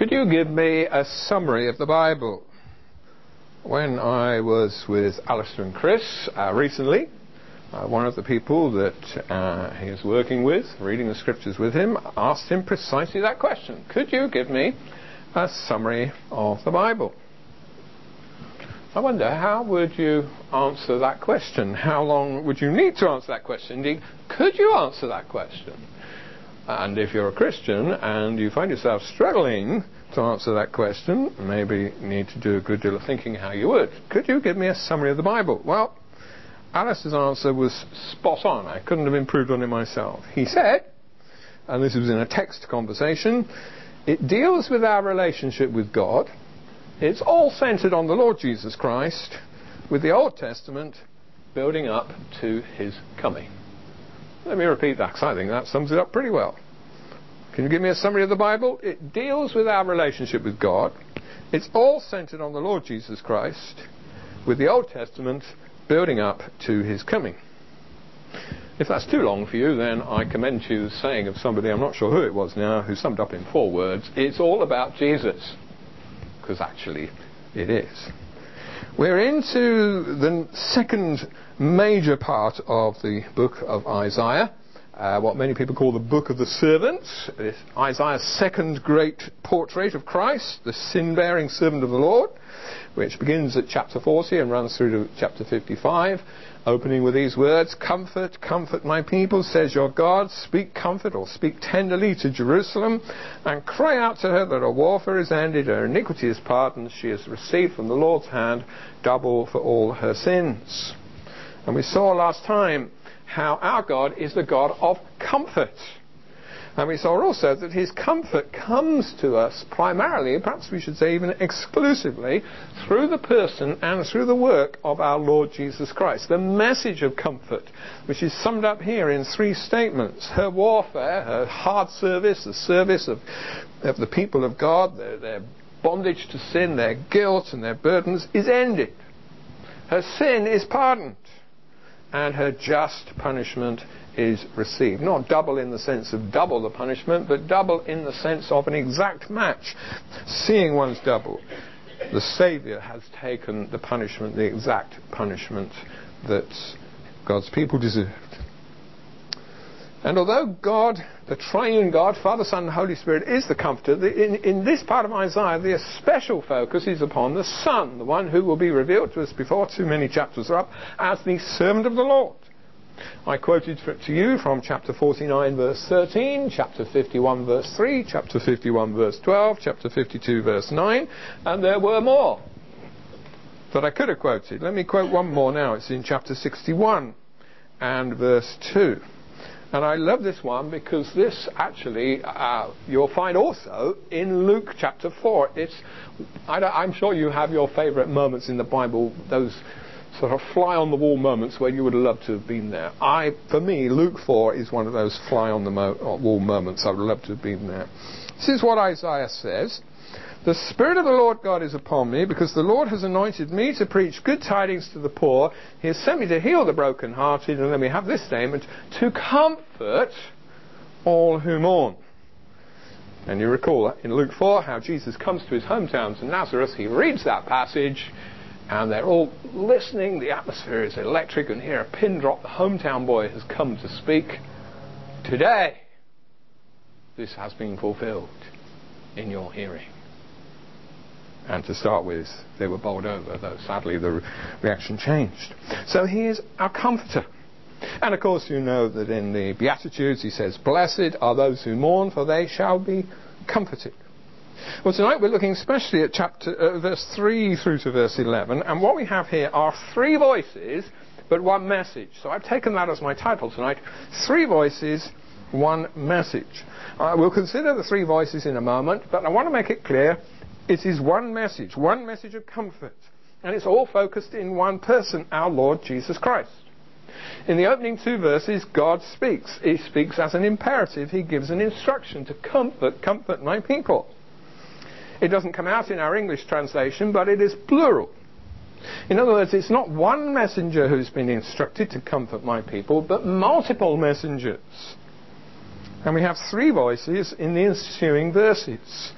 Could you give me a summary of the Bible? When I was with Alistair and Chris recently, one of the people that he is working with, reading the scriptures with him, asked him precisely that question. Could you give me a summary of the Bible? I wonder, how would you answer that question? How long would you need to answer that question? Indeed, could you answer that question? And if you're a Christian and you find yourself struggling to answer that question, maybe you need to do a good deal of thinking how you would. Could you give me a summary of the Bible? Well, Alice's answer was spot on. I couldn't have improved on it myself. He said, and this was in a text conversation, it deals with our relationship with God. It's all centered on the Lord Jesus Christ, with the Old Testament building up to his coming. Let me repeat that, because I think that sums it up pretty well. Can you give me a summary of the Bible? It deals with our relationship with God. It's all centered on the Lord Jesus Christ, with the Old Testament building up to his coming. If that's too long for you, then I commend you the saying of somebody, I'm not sure who it was now, who summed up in 4 words, it's all about Jesus. Because actually, it is. We're into the second major part of the book of Isaiah, what many people call the book of the servants. It's Isaiah's second great portrait of Christ, the sin-bearing servant of the Lord, which begins at chapter 40 and runs through to chapter 55, opening with these words, Comfort, comfort my people, says your God. Speak comfort, or speak tenderly to Jerusalem, and cry out to her that her warfare is ended, her iniquity is pardoned, she has received from the Lord's hand double for all her sins. And we saw last time how our God is the God of comfort. And we saw also that his comfort comes to us primarily, perhaps we should say even exclusively, through the person and through the work of our Lord Jesus Christ. The message of comfort, which is summed up here in 3 statements. Her warfare, her hard service, the service of the people of God, their bondage to sin, their guilt and their burdens is ended. Her sin is pardoned. And her just punishment is received. Not double in the sense of double the punishment, but double in the sense of an exact match. Seeing one's double. The Saviour has taken the punishment, the exact punishment that God's people deserved. And although God, the triune God, Father, Son and Holy Spirit, is the comforter, in this part of Isaiah, the special focus is upon the Son, the one who will be revealed to us before too many chapters are up, as the servant of the Lord. I quoted to you from chapter 49 verse 13, chapter 51 verse 3, chapter 51 verse 12, chapter 52 verse 9, and there were more that I could have quoted. Let me quote one more now. It's in chapter 61 and verse 2. And I love this one because this actually you'll find also in Luke chapter 4. I'm sure you have your favourite moments in the Bible, those sort of fly-on-the-wall moments where you would love to have been there. For me, Luke 4 is one of those fly-on-the-wall moments I would love to have been there. This is what Isaiah says. The Spirit of the Lord God is upon me, because the Lord has anointed me to preach good tidings to the poor. He has sent me to heal the brokenhearted, and let me have this statement, to comfort all who mourn. And you recall in Luke 4 how Jesus comes to his hometown to Nazareth. He reads that passage, and they're all listening. The atmosphere is electric, and here a pin drop. The hometown boy has come to speak. Today, this has been fulfilled in your hearing. And to start with, they were bowled over, though sadly the reaction changed. So he is our comforter. And of course you know that in the Beatitudes he says, Blessed are those who mourn, for they shall be comforted. Well, tonight we're looking especially at verse 3 through to verse 11, and what we have here are 3 voices, but 1 message. So I've taken that as my title tonight, 3 voices, 1 message. We'll consider the 3 voices in a moment, but I want to make it clear, it is 1 message of comfort, and it's all focused in 1 person, our Lord Jesus Christ. In the opening 2 verses, God speaks. He speaks as an imperative. He gives an instruction to comfort my people. It doesn't come out in our English translation, but it is plural. In other words, it's not 1 messenger who's been instructed to comfort my people, but multiple messengers. And we have 3 voices in the ensuing verses.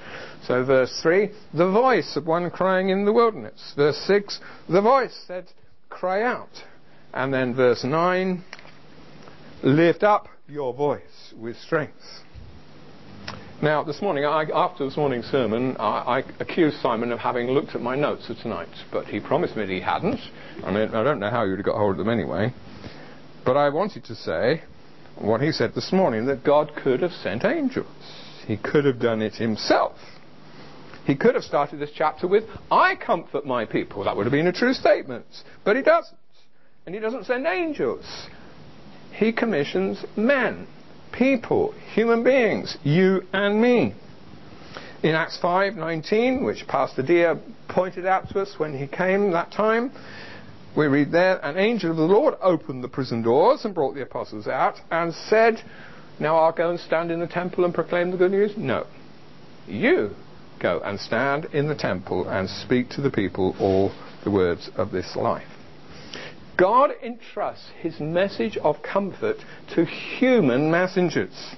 So verse 3, the voice of one crying in the wilderness. Verse 6, the voice said, cry out. And then verse 9, lift up your voice with strength. Now, this morning, after this morning's sermon, I accused Simon of having looked at my notes for tonight, but he promised me that he hadn't. I mean, I don't know how he would have got hold of them anyway. But I wanted to say what he said this morning, that God could have sent angels. He could have done it himself. He could have started this chapter with, I comfort my people. That would have been a true statement. But he doesn't. And he doesn't send angels. He commissions men, people, human beings, you and me. In Acts 5:19, which Pastor Dia pointed out to us when he came that time, we read there, an angel of the Lord opened the prison doors and brought the apostles out and said, now I'll go and stand in the temple and proclaim the good news? No. You go and stand in the temple and speak to the people all the words of this life. God entrusts his message of comfort to human messengers.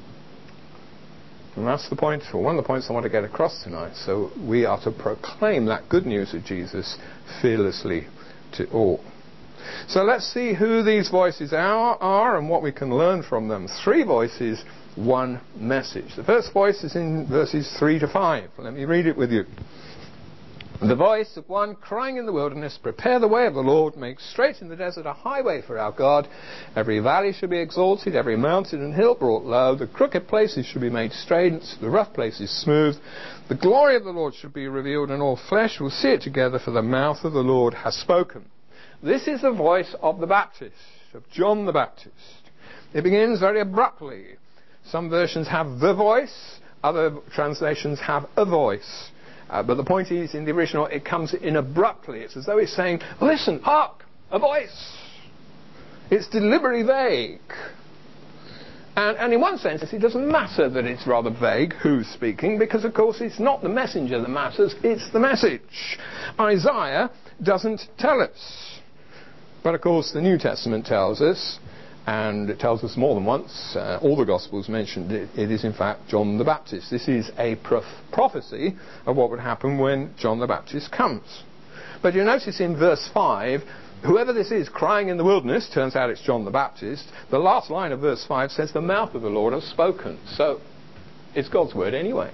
And that's the point, or one of the points I want to get across tonight. So we are to proclaim that good news of Jesus fearlessly to all. So let's see who these voices are and what we can learn from them. 3 voices, 1 message. The first voice is in verses 3 to 5. Let me read it with you. The voice of one crying in the wilderness, prepare the way of the Lord, make straight in the desert a highway for our God. Every valley shall be exalted, every mountain and hill brought low. The crooked places shall be made straight, the rough places smooth. The glory of the Lord shall be revealed, and all flesh will see it together, for the mouth of the Lord has spoken. This is the voice of the Baptist, of John the Baptist. It begins very abruptly. Some versions have the voice, other translations have a voice. But the point is, in the original, it comes in abruptly. It's as though it's saying, listen, hark, a voice. It's deliberately vague. And in one sense, it doesn't matter that it's rather vague who's speaking, because, of course, it's not the messenger that matters, it's the message. Isaiah doesn't tell us. But, of course, the New Testament tells us, and it tells us more than once, all the Gospels mentioned it, it is in fact John the Baptist. This is a prophecy of what would happen when John the Baptist comes. But you notice in verse 5, whoever this is crying in the wilderness, turns out it's John the Baptist. The last line of verse 5 says, the mouth of the Lord has spoken. So it's God's word anyway.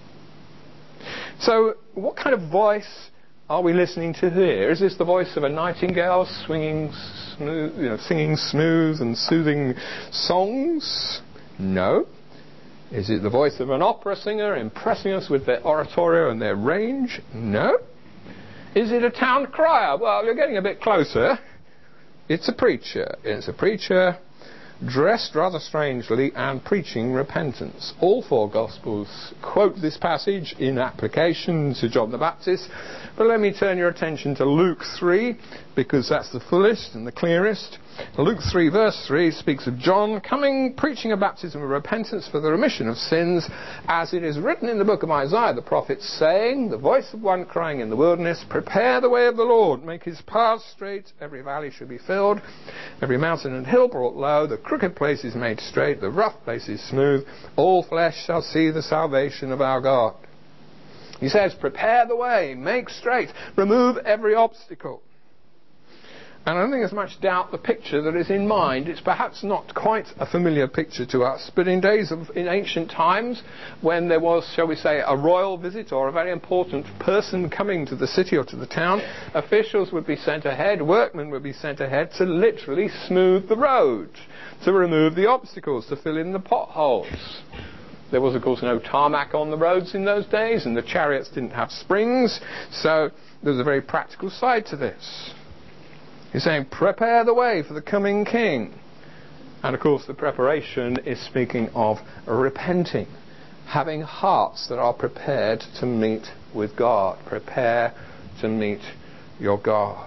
So what kind of voice are we listening to here? Is this the voice of a nightingale singing smooth and soothing songs? No. Is it the voice of an opera singer impressing us with their oratorio and their range? No. Is it a town crier? Well, you're getting a bit closer. It's a preacher. It's a preacher dressed rather strangely and preaching repentance. All 4 Gospels quote this passage in application to John the Baptist. But let me turn your attention to Luke 3, because that's the fullest and the clearest. Luke 3 verse 3 speaks of John coming, preaching a baptism of repentance for the remission of sins, as it is written in the book of Isaiah the prophet, saying, the voice of one crying in the wilderness, prepare the way of the Lord, make his paths straight, every valley should be filled, every mountain and hill brought low, the crooked places made straight, the rough places smooth, all flesh shall see the salvation of our God. He says, prepare the way, make straight, remove every obstacle. And I don't think there's much doubt the picture that is in mind. It's perhaps not quite a familiar picture to us, but in ancient times, when there was, shall we say, a royal visit or a very important person coming to the city or to the town, officials would be sent ahead, workmen would be sent ahead to literally smooth the road, to remove the obstacles, to fill in the potholes. There was, of course, no tarmac on the roads in those days, and the chariots didn't have springs, so there was a very practical side to this. He's saying, prepare the way for the coming king. And, of course, the preparation is speaking of repenting, having hearts that are prepared to meet with God. Prepare to meet your God.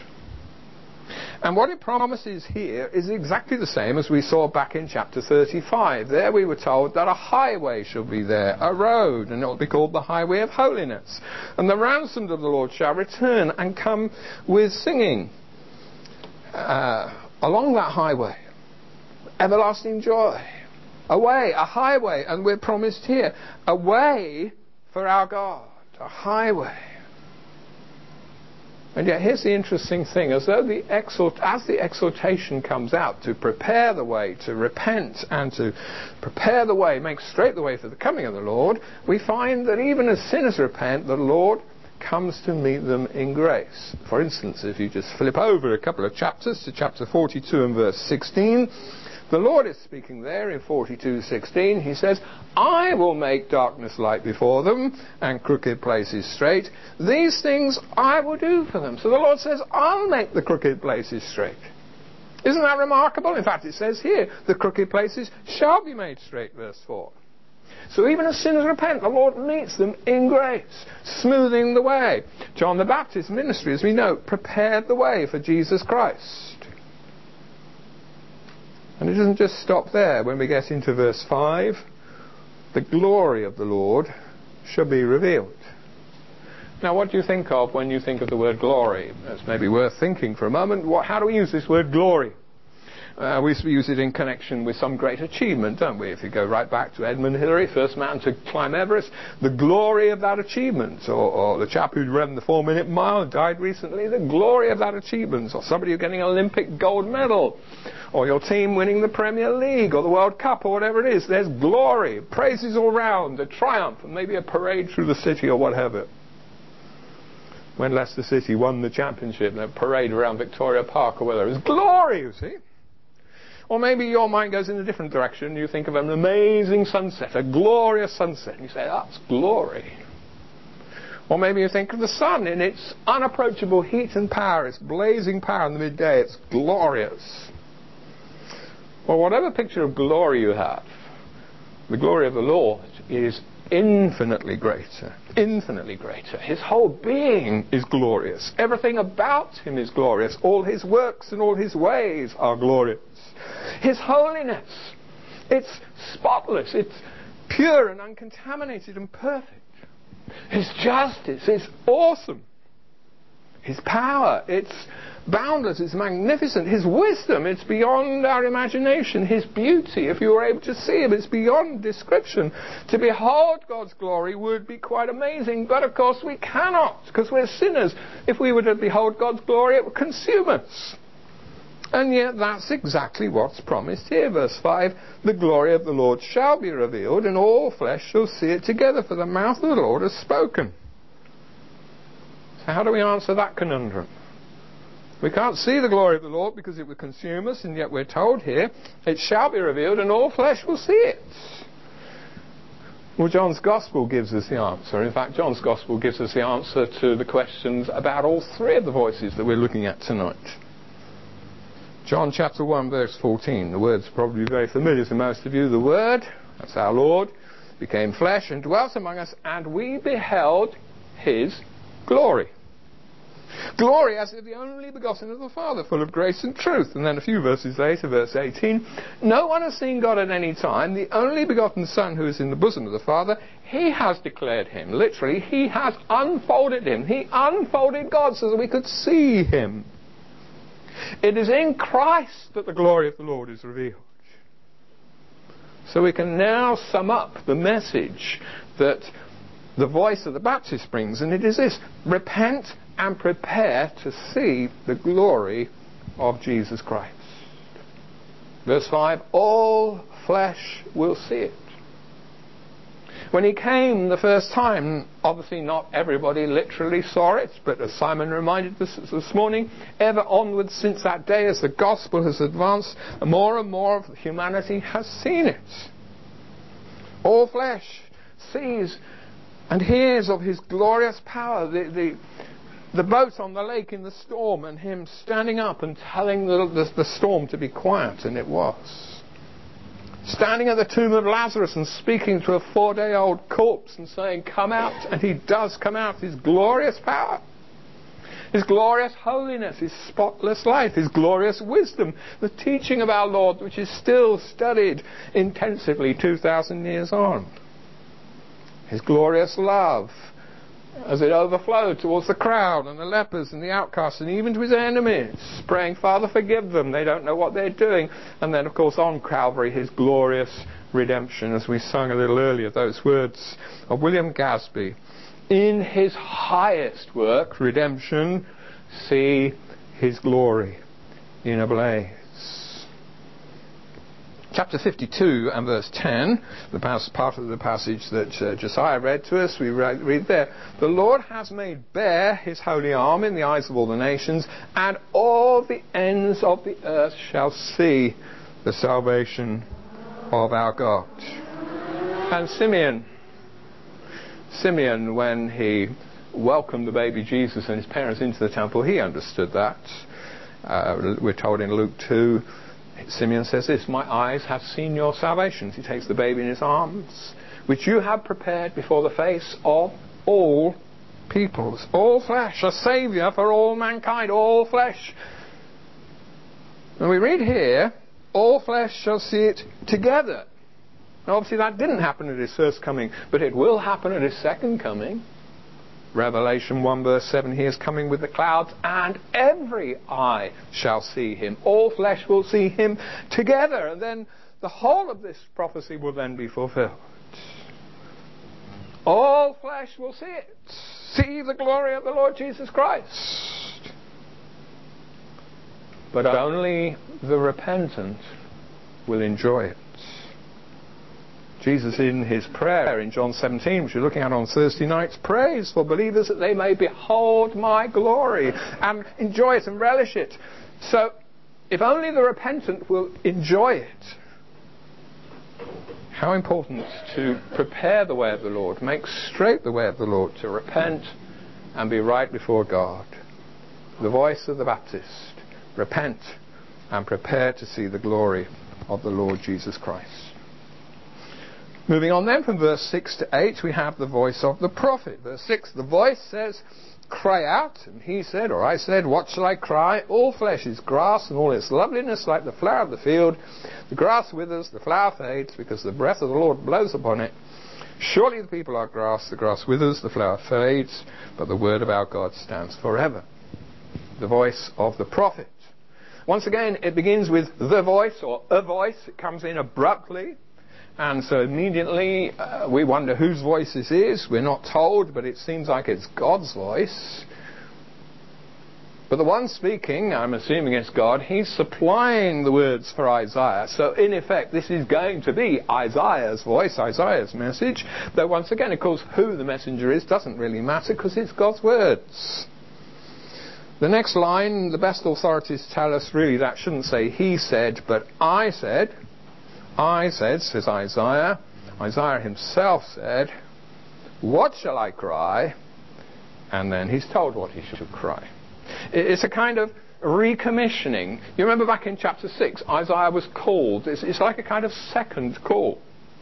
And what it promises here is exactly the same as we saw back in chapter 35. There we were told that a highway shall be there, a road, and it will be called the highway of holiness. And the ransomed of the Lord shall return and come with singing along that highway. Everlasting joy. A way, a highway, and we're promised here, a way for our God, a highway. And yet here's the interesting thing, as the exhortation comes out to prepare the way, to repent and to prepare the way, make straight the way for the coming of the Lord, we find that even as sinners repent, the Lord comes to meet them in grace. For instance, if you just flip over a couple of chapters to chapter 42 and verse 16, the Lord is speaking there in 42:16. He says, I will make darkness light before them and crooked places straight. These things I will do for them. So the Lord says, I'll make the crooked places straight. Isn't that remarkable? In fact, it says here, the crooked places shall be made straight, verse 4. So even as sinners repent, the Lord meets them in grace, smoothing the way. John the Baptist's ministry, as we know, prepared the way for Jesus Christ. And it doesn't just stop there. When we get into verse 5, the glory of the Lord shall be revealed. Now, what do you think of when you think of the word glory? That's maybe worth thinking for a moment. How do we use this word glory? We use it in connection with some great achievement, don't we? If you go right back to Edmund Hillary, first man to climb Everest, the glory of that achievement. Or the chap who'd run the 4-minute mile, died recently, the glory of that achievement. Or somebody who's getting an Olympic gold medal. Or your team winning the Premier League or the World Cup or whatever it is. There's glory, praises all round, a triumph, and maybe a parade through the city or whatever. When Leicester City won the championship, a parade around Victoria Park or whatever. It was glory, you see. Or maybe your mind goes in a different direction. You think of an amazing sunset, a glorious sunset, and you say, that's glory. Or maybe you think of the sun in its unapproachable heat and power, its blazing power in the midday. It's glorious. Well, whatever picture of glory you have, the glory of the Lord is infinitely greater, infinitely greater. His whole being is glorious. Everything about him is glorious. All his works and all his ways are glorious. His holiness, it's spotless, it's pure and uncontaminated and perfect. His justice is awesome. His power, it's boundless, it's magnificent. His wisdom, it's beyond our imagination. His beauty, if you were able to see him, it's beyond description. To behold God's glory would be quite amazing, but of course we cannot, because we're sinners. If we were to behold God's glory, it would consume us. And yet that's exactly what's promised here. Verse 5, the glory of the Lord shall be revealed, and all flesh shall see it together, for the mouth of the Lord has spoken. So how do we answer that conundrum? We can't see the glory of the Lord because it would consume us, and yet we're told here, it shall be revealed, and all flesh will see it. Well, John's Gospel gives us the answer. In fact, John's Gospel gives us the answer to the questions about all three of the voices that we're looking at tonight. John chapter 1 verse 14. The word's probably very familiar to most of you. The Word, that's our Lord, became flesh and dwelt among us, and we beheld his glory. Glory as of the only begotten of the Father, full of grace and truth. And then a few verses later, verse 18, no one has seen God at any time. The only begotten Son who is in the bosom of the Father, he has declared him. Literally, he has unfolded him. He unfolded God so that we could see him. It is in Christ that the glory of the Lord is revealed. So we can now sum up the message that the voice of the Baptist brings, and it is this: repent and prepare to see the glory of Jesus Christ. Verse 5, all flesh will see it. When he came the first time, obviously not everybody literally saw it, but as Simon reminded us this morning, ever onwards since that day as the gospel has advanced, more and more of humanity has seen it. All flesh sees and hears of his glorious power, the boat on the lake in the storm, and him standing up and telling the storm to be quiet, and it was. Standing at the tomb of Lazarus and speaking to a 4-day-old corpse and saying, come out, and he does come out. His glorious power, his glorious holiness, his spotless life, his glorious wisdom, the teaching of our Lord, which is still studied intensively 2,000 years on. His glorious love, as it overflowed towards the crowd and the lepers and the outcasts and even to his enemies, praying, Father, forgive them, they don't know what they're doing. And then, of course, on Calvary, his glorious redemption, as we sung a little earlier, those words of William Gadsby. In his highest work, redemption, see his glory in a blaze. Chapter 52 and verse 10, the part of the passage that Josiah read to us, we read there, the Lord has made bare his holy arm in the eyes of all the nations, and all the ends of the earth shall see the salvation of our God. And Simeon, when he welcomed the baby Jesus and his parents into the temple, he understood that. We're told in Luke 2, Simeon says this, my eyes have seen your salvations. He takes the baby in his arms, which you have prepared before the face of all peoples, all flesh, a saviour for all mankind, all flesh. And we read here, all flesh shall see it together. Now obviously that didn't happen at his first coming, but it will happen at his second coming. Revelation 1 verse 7, he is coming with the clouds, and every eye shall see him. All flesh will see him together. And then the whole of this prophecy will then be fulfilled. All flesh will see it. See the glory of the Lord Jesus Christ. But only the repentant will enjoy it. Jesus in his prayer in John 17, which we're looking at on Thursday nights, prays for believers that they may behold my glory and enjoy it and relish it. So, if only the repentant will enjoy it, how important to prepare the way of the Lord, make straight the way of the Lord, to repent and be right before God. The voice of the Baptist, repent and prepare to see the glory of the Lord Jesus Christ. Moving on then from verse 6 to 8, we have the voice of the prophet. Verse 6, the voice says, cry out. And he said, or I said, what shall I cry? All flesh is grass, and all its loveliness like the flower of the field. The grass withers, the flower fades, because the breath of the Lord blows upon it. Surely the people are grass, the grass withers, the flower fades, but the word of our God stands forever. The voice of the prophet. Once again, it begins with the voice, or a voice. It comes in abruptly. And so immediately we wonder whose voice this is. We're not told, but it seems like it's God's voice. But the one speaking, I'm assuming it's God, he's supplying the words for Isaiah. So in effect, this is going to be Isaiah's voice, Isaiah's message. Though once again, of course, who the messenger is doesn't really matter because it's God's words. The next line, the best authorities tell us really that shouldn't say he said, but I said. I said, says Isaiah. Isaiah himself said, what shall I cry? And then he's told what he should cry. It's a kind of recommissioning. You remember back in chapter 6, Isaiah was called. It's like a kind of second call.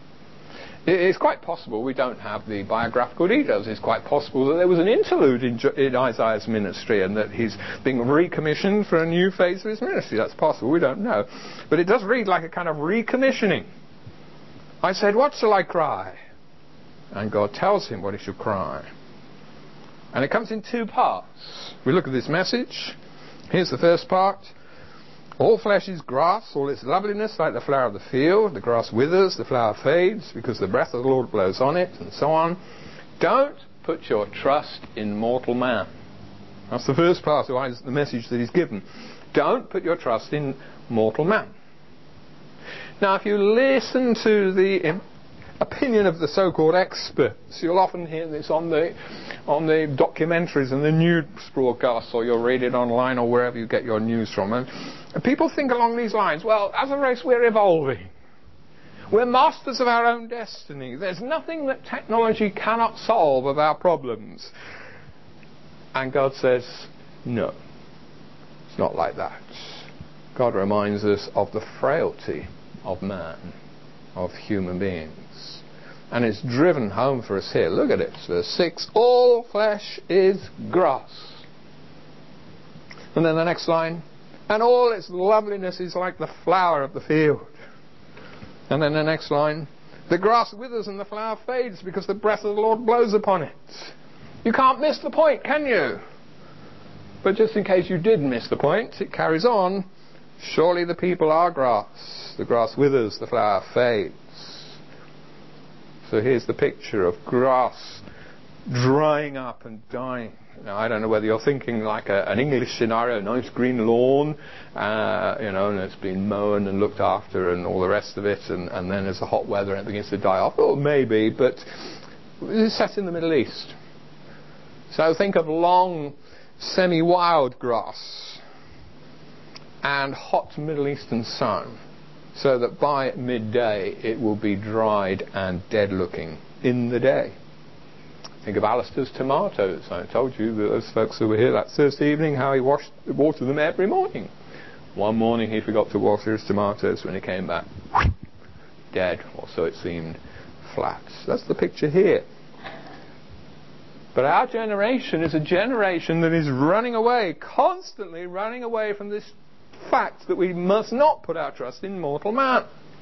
It's quite possible, we don't have the biographical details, it's quite possible that there was an interlude in Isaiah's ministry and that he's being recommissioned for a new phase of his ministry. That's possible, we don't know. But it does read like a kind of recommissioning. I said, what shall I cry? And God tells him what he should cry. And it comes in two parts. We look at this message. Here's the first part. All flesh is grass, all its loveliness like the flower of the field. The grass withers, the flower fades, because the breath of the Lord blows on it, and so on. Don't put your trust in mortal man. That's the first part of the message that he's given. Don't put your trust in mortal man. Now, if you listen to the opinion of the so-called experts, you'll often hear this on the documentaries and the news broadcasts, or you'll read it online or wherever you get your news from. And people think along these lines, well, as a race we're evolving. We're masters of our own destiny. There's nothing that technology cannot solve of our problems. And God says, no, it's not like that. God reminds us of the frailty of man, of human beings. And it's driven home for us here. Look at it, verse 6. All flesh is grass. And then the next line. And all its loveliness is like the flower of the field. And then the next line. The grass withers and the flower fades because the breath of the Lord blows upon it. You can't miss the point, can you? But just in case you did miss the point, it carries on. Surely the people are grass. The grass withers, the flower fades. So here's the picture of grass drying up and dying. Now, I don't know whether you're thinking like an English scenario, nice green lawn, and it's been mown and looked after and all the rest of it, and then there's the hot weather and it begins to die off. Oh, maybe, but it's set in the Middle East. So think of long, semi-wild grass and hot Middle Eastern sun, so that by midday it will be dried and dead-looking in the day. Think of Alistair's tomatoes. I told you, those folks who were here that Thursday evening, how he watered them every morning. One morning he forgot to water his tomatoes. When he came back, dead, or so it seemed, flat. That's the picture here. But our generation is a generation that is running away, constantly running away from this fact that we must not put our trust in mortal man.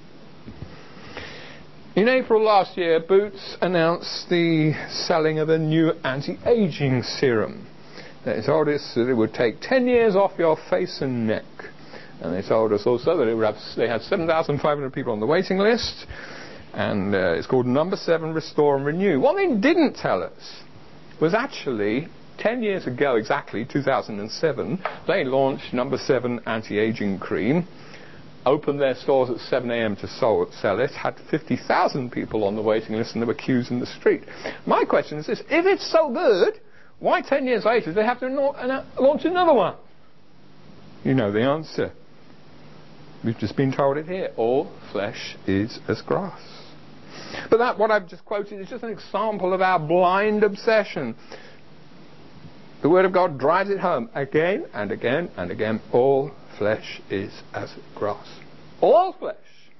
In April last year, Boots announced the selling of a new anti-aging serum. They told us that it would take 10 years off your face and neck. And they told us also that they had 7,500 people on the waiting list, and it's called Number 7 Restore and Renew. What they didn't tell us was actually 10 years ago, exactly 2007, they launched Number 7 Anti-Aging Cream, opened their stores at 7 a.m. to sell it, had 50,000 people on the waiting list, and there were queues in the street. My question is this: if it's so good, why 10 years later do they have to launch another one? You know the answer. We've just been told it here. All flesh is as grass. But that, what I've just quoted, is just an example of our blind obsession. The Word of God drives it home again and again and again. All flesh is as grass. All flesh.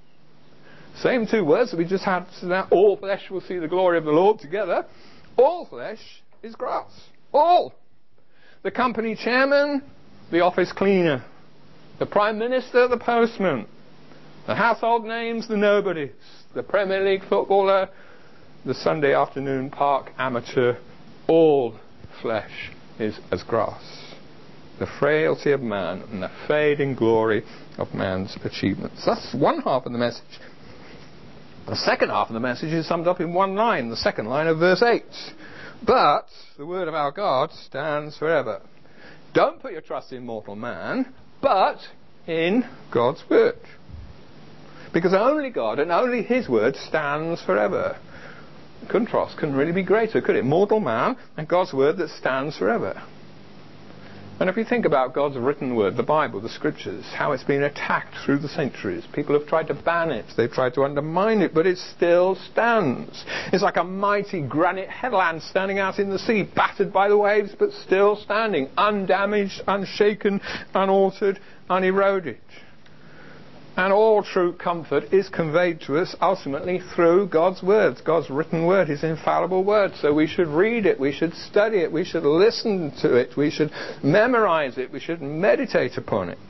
Same two words that we just had. So now, all flesh will see the glory of the Lord together. All flesh is grass. All. The company chairman, the office cleaner. The Prime Minister, the postman. The household names, the nobodies. The Premier League footballer, the Sunday afternoon park amateur. All flesh is as grass. The frailty of man and the fading glory of man's achievements. That's one half of the message. The second half of the message is summed up in one line, the second line of verse 8. But the word of our God stands forever. Don't put your trust in mortal man, but in God's word. Because only God and only His word stands forever. The contrast couldn't really be greater, could it? Mortal man and God's word that stands forever. And if you think about God's written word, the Bible, the Scriptures, how it's been attacked through the centuries. People have tried to ban it, they've tried to undermine it, but it still stands. It's like a mighty granite headland standing out in the sea, battered by the waves, but still standing, undamaged, unshaken, unaltered, uneroded. And all true comfort is conveyed to us ultimately through God's words, God's written word, His infallible word. So we should read it, we should study it, we should listen to it, we should memorize it, we should meditate upon it.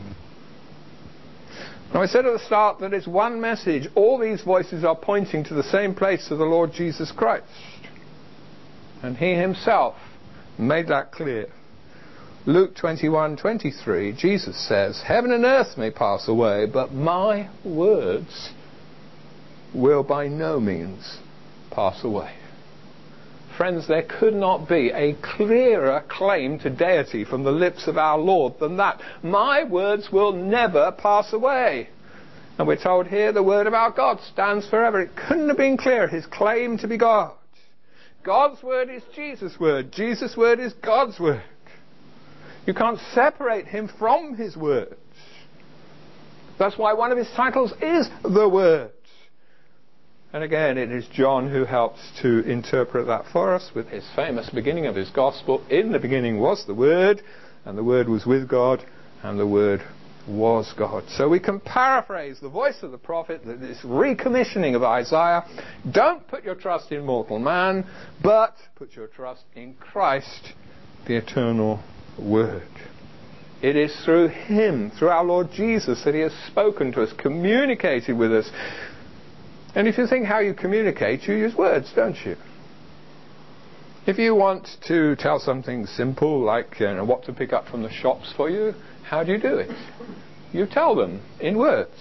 Now I said at the start that it's one message. All these voices are pointing to the same place, to the Lord Jesus Christ. And He Himself made that clear. Luke 21:23, Jesus says, "Heaven and earth may pass away, but my words will by no means pass away." Friends, there could not be a clearer claim to deity from the lips of our Lord than that. My words will never pass away. And we're told here the word of our God stands forever. It couldn't have been clearer, His claim to be God. God's word is Jesus' word. Jesus' word is God's word. You can't separate Him from His words. That's why one of His titles is the Word. And again, it is John who helps to interpret that for us with his famous beginning of his Gospel. In the beginning was the Word, and the Word was with God, and the Word was God. So we can paraphrase the voice of the prophet, this recommissioning of Isaiah. Don't put your trust in mortal man, but put your trust in Christ, the eternal Word. It is through Him, through our Lord Jesus, that He has spoken to us, communicated with us. And if you think how you communicate, you use words, don't you? If you want to tell something simple, like what to pick up from the shops for you, how do you do it? You tell them in words.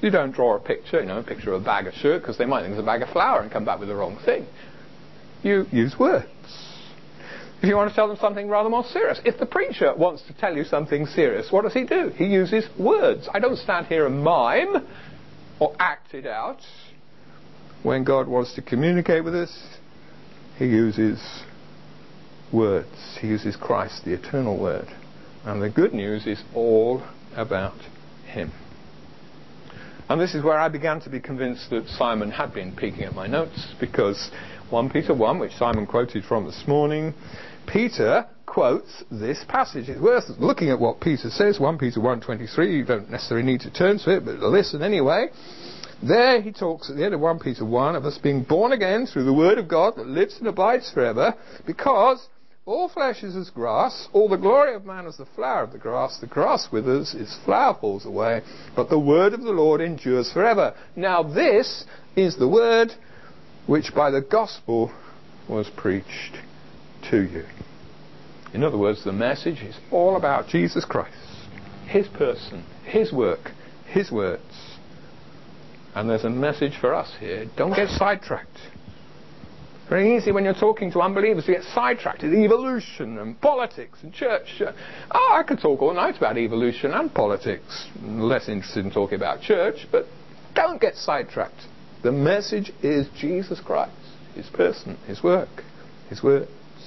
You don't draw a picture, a picture of a bag of sugar, because they might think it's a bag of flour and come back with the wrong thing. You use words. If you want to tell them something rather more serious, if the preacher wants to tell you something serious, what does he do? He uses words. I don't stand here and mime or act it out. When God wants to communicate with us, he uses words. He uses Christ, the eternal word. And the good news is all about him. And this is where I began to be convinced that Simon had been peeking at my notes, because 1 Peter 1, which Simon quoted from this morning, Peter quotes this passage. It's worth looking at what Peter says, 1 Peter 1:23. You don't necessarily need to turn to it, but listen anyway. There he talks at the end of 1 Peter 1 of us being born again through the word of God that lives and abides forever, because all flesh is as grass, all the glory of man is the flower of the grass withers, its flower falls away, but the word of the Lord endures forever. Now this is the word which by the gospel was preached to you. In other words, the message is all about Jesus Christ, his person, his work, his words. And there's a message for us here. Don't get sidetracked. Very easy when you're talking to unbelievers to get sidetracked in evolution and politics and church. I could talk all night about evolution and politics. I'm less interested in talking about church, but don't get sidetracked. The message is Jesus Christ, his person, his work, his words.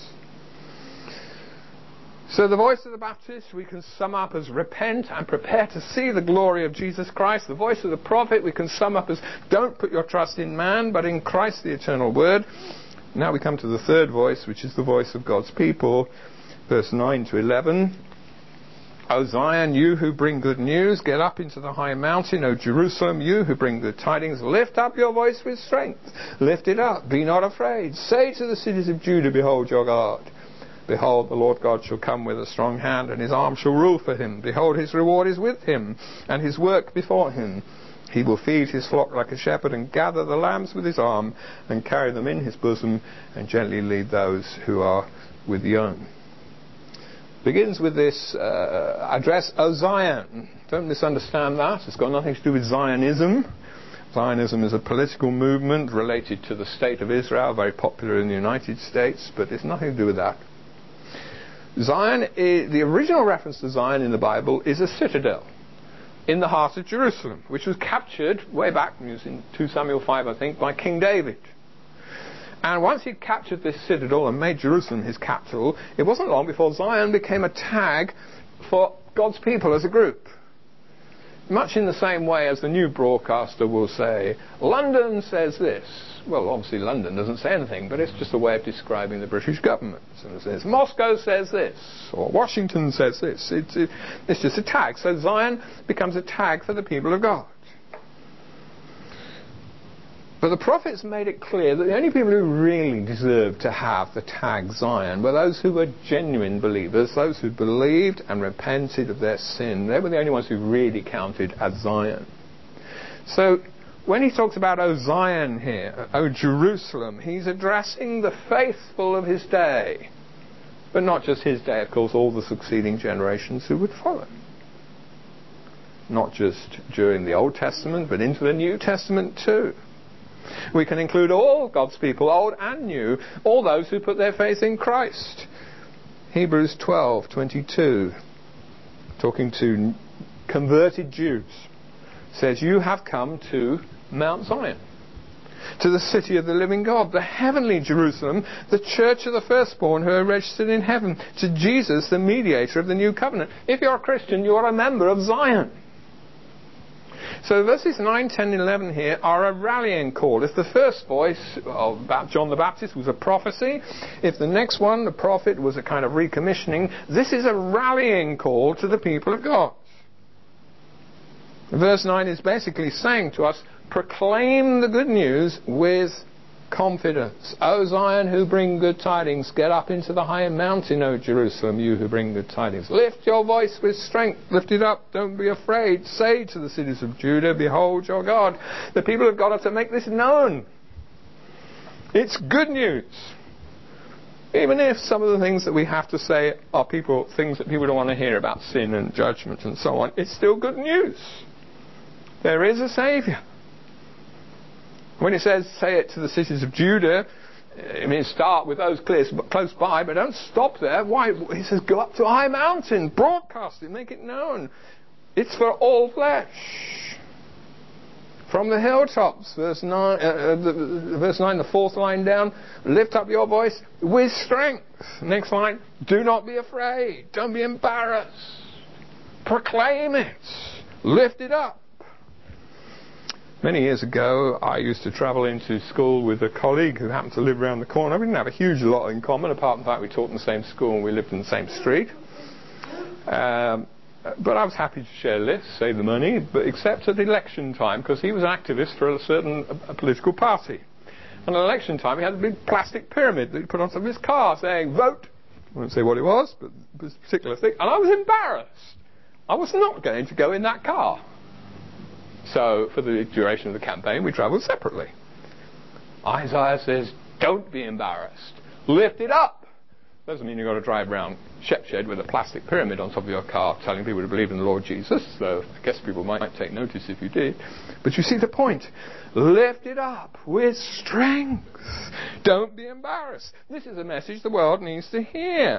So the voice of the Baptist we can sum up as repent and prepare to see the glory of Jesus Christ. The voice of the prophet we can sum up as don't put your trust in man but in Christ the eternal word. Now we come to the third voice, which is the voice of God's people. Verse 9 to 11. O Zion, you who bring good news, get up into the high mountain. O Jerusalem, you who bring good tidings, lift up your voice with strength. Lift it up, be not afraid. Say to the cities of Judah, behold your God. Behold, the Lord God shall come with a strong hand, and his arm shall rule for him. Behold, his reward is with him, and his work before him. He will feed his flock like a shepherd, and gather the lambs with his arm, and carry them in his bosom, and gently lead those who are with young. Begins with this address, O Zion. Don't misunderstand that. It's got nothing to do with Zionism. Zionism is a political movement related to the state of Israel, very popular in the United States, but it's nothing to do with that. Zion, the original reference to Zion in the Bible is a citadel in the heart of Jerusalem, which was captured way back, in 2 Samuel 5, I think, by King David. And once he'd captured this citadel and made Jerusalem his capital, it wasn't long before Zion became a tag for God's people as a group. Much in the same way as the new broadcaster will say, London says this. Well, obviously London doesn't say anything, but it's just a way of describing the British government. So it says, Moscow says this, or Washington says this. It's just a tag. So Zion becomes a tag for the people of God. But the prophets made it clear that the only people who really deserved to have the tag Zion were those who were genuine believers, those who believed and repented of their sin. They were the only ones who really counted as Zion. So when he talks about O Zion here, O Jerusalem, he's addressing the faithful of his day. But not just his day, of course, all the succeeding generations who would follow. Not just during the Old Testament, but into the New Testament too. We can include all God's people, old and new, all those who put their faith in Christ. Hebrews 12:22, talking to converted Jews, says, you have come to Mount Zion, to the city of the living God, the heavenly Jerusalem, the church of the firstborn who are registered in heaven, to Jesus, the mediator of the new covenant. If you're a Christian, you are a member of Zion. So verses 9, 10, and 11 here are a rallying call. If the first voice about John the Baptist was a prophecy, if the next one, the prophet, was a kind of recommissioning, this is a rallying call to the people of God. Verse 9 is basically saying to us, proclaim the good news with confidence. O Zion, who bring good tidings, get up into the high mountain, O Jerusalem, you who bring good tidings. Lift your voice with strength. Lift it up. Don't be afraid. Say to the cities of Judah, behold your God. The people of God are to make this known. It's good news. Even if some of the things that we have to say are things that people don't want to hear about sin and judgment and so on, it's still good news. There is a Saviour. When he says, say it to the cities of Judah, it means start with those close by, but don't stop there. Why? He says, go up to a high mountain, broadcast it, make it known. It's for all flesh. From the hilltops, verse 9, the fourth line down, lift up your voice with strength. Next line, do not be afraid. Don't be embarrassed. Proclaim it. Lift it up. Many years ago, I used to travel into school with a colleague who happened to live around the corner. We didn't have a huge lot in common, apart from the fact we taught in the same school and we lived in the same street. But I was happy to share lists, save the money, but except at election time, because he was an activist for a political party. And at election time, he had a big plastic pyramid that he put on top of his car saying, vote. I won't say what it was, but it was a particular thing. And I was embarrassed. I was not going to go in that car. So, for the duration of the campaign, we travelled separately. Isaiah says, don't be embarrassed. Lift it up. Doesn't mean you've got to drive around Shepshed with a plastic pyramid on top of your car telling people to believe in the Lord Jesus, though I guess people might take notice if you did. But you see the point. Lift it up with strength. Don't be embarrassed. This is a message the world needs to hear.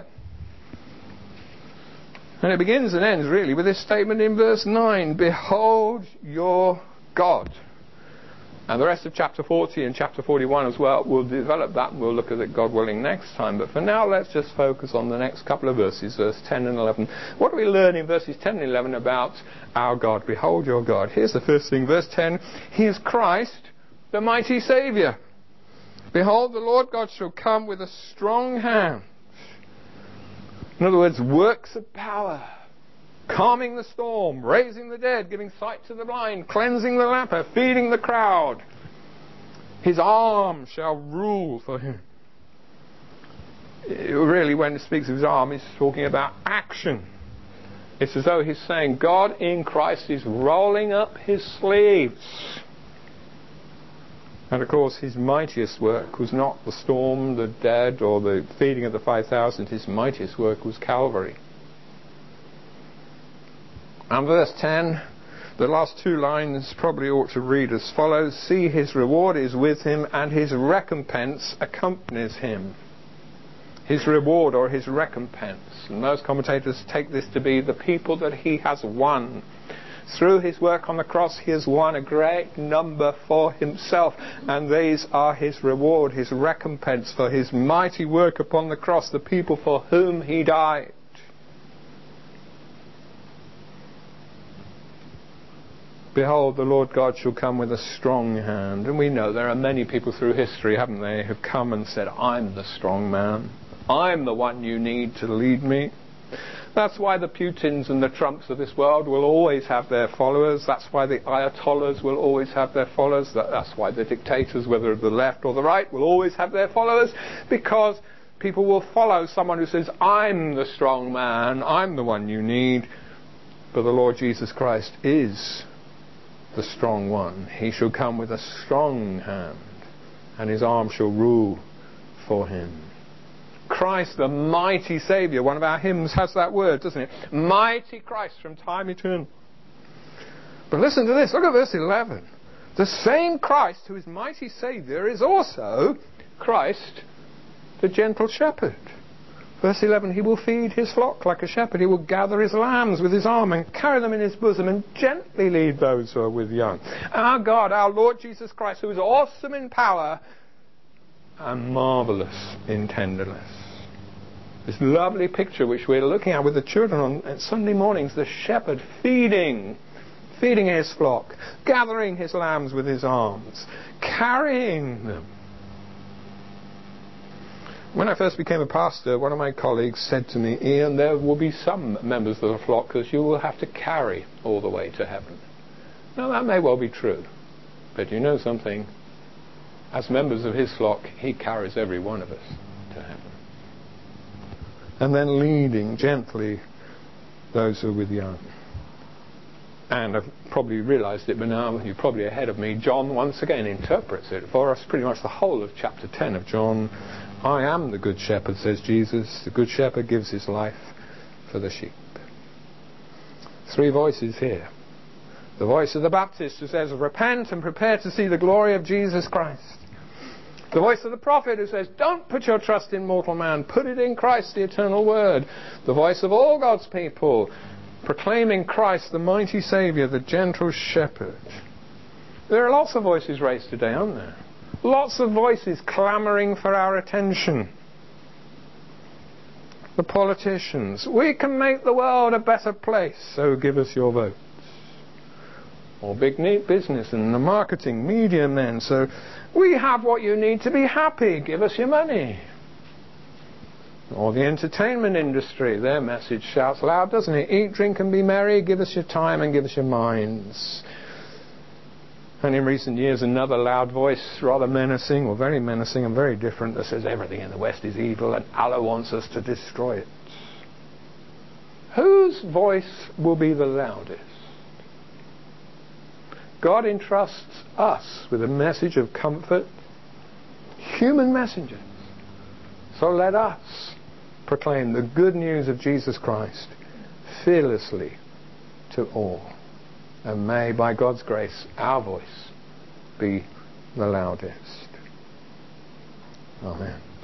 And it begins and ends really with this statement in verse 9. Behold your God. And the rest of chapter 40 and chapter 41 as well, we'll develop that and we'll look at it, God willing, next time. But for now, let's just focus on the next couple of verses, verse 10 and 11. What do we learn in verses 10 and 11 about our God? Behold your God. Here's the first thing, verse 10. He is Christ, the mighty Saviour. Behold, the Lord God shall come with a strong hand. In other words, works of power. Calming the storm, raising the dead, giving sight to the blind, cleansing the leper, feeding the crowd. His arm shall rule for him. Really, when it speaks of his arm, he's talking about action. It's as though he's saying, God in Christ is rolling up his sleeves. And of course, his mightiest work was not the storm, the dead, or the feeding of the 5,000. His mightiest work was Calvary. And verse 10, the last two lines probably ought to read as follows. See, his reward is with him, and his recompense accompanies him. His reward or his recompense. And most commentators take this to be the people that he has won. Through his work on the cross, he has won a great number for himself. And these are his reward, his recompense for his mighty work upon the cross, the people for whom he died. Behold, the Lord God shall come with a strong hand. And we know there are many people through history, haven't they, who've come and said, I'm the strong man. I'm the one you need to lead me. That's why the Putins and the Trumps of this world will always have their followers. That's why the Ayatollahs will always have their followers. That's why the dictators, whether of the left or the right, will always have their followers. Because people will follow someone who says, I'm the strong man. I'm the one you need. But the Lord Jesus Christ is the strong one. He shall come with a strong hand, and his arm shall rule for him. Christ, the mighty Saviour. One of our hymns has that word, doesn't it? Mighty Christ from time eternal. But listen to this. Look at verse 11. The same Christ who is mighty Saviour is also Christ, the gentle shepherd. Verse 11, he will feed his flock like a shepherd. He will gather his lambs with his arm and carry them in his bosom and gently lead those who are with young. Our God, our Lord Jesus Christ, who is awesome in power and marvellous in tenderness. This lovely picture which we're looking at with the children on Sunday mornings, the shepherd feeding his flock, gathering his lambs with his arms, carrying them. When I first became a pastor, one of my colleagues said to me, Ian, there will be some members of the flock that you will have to carry all the way to heaven. Now that may well be true, but you know something? As members of his flock, he carries every one of us to heaven. And then leading gently those who are with young. And I've probably realised it, but now you're probably ahead of me. John once again interprets it for us, pretty much the whole of chapter 10 of John. I am the good shepherd, says Jesus. The good shepherd gives his life for the sheep. Three voices here. The voice of the Baptist who says, repent and prepare to see the glory of Jesus Christ. The voice of the prophet who says, don't put your trust in mortal man, put it in Christ, the eternal word. The voice of all God's people proclaiming Christ, the mighty Saviour, the gentle shepherd. There are lots of voices raised today, aren't there? Lots of voices clamouring for our attention. The politicians, we can make the world a better place, so give us your votes. Or big business and the marketing, media men, so we have what you need to be happy, give us your money. Or the entertainment industry, their message shouts loud, doesn't it? Eat, drink and be merry, give us your time and give us your minds. And in recent years, another loud voice, rather menacing, or very menacing and very different, that says everything in the West is evil and Allah wants us to destroy it. Whose voice will be the loudest? God entrusts us with a message of comfort, human messengers. So let us proclaim the good news of Jesus Christ fearlessly to all. And may, by God's grace, our voice be the loudest. Amen.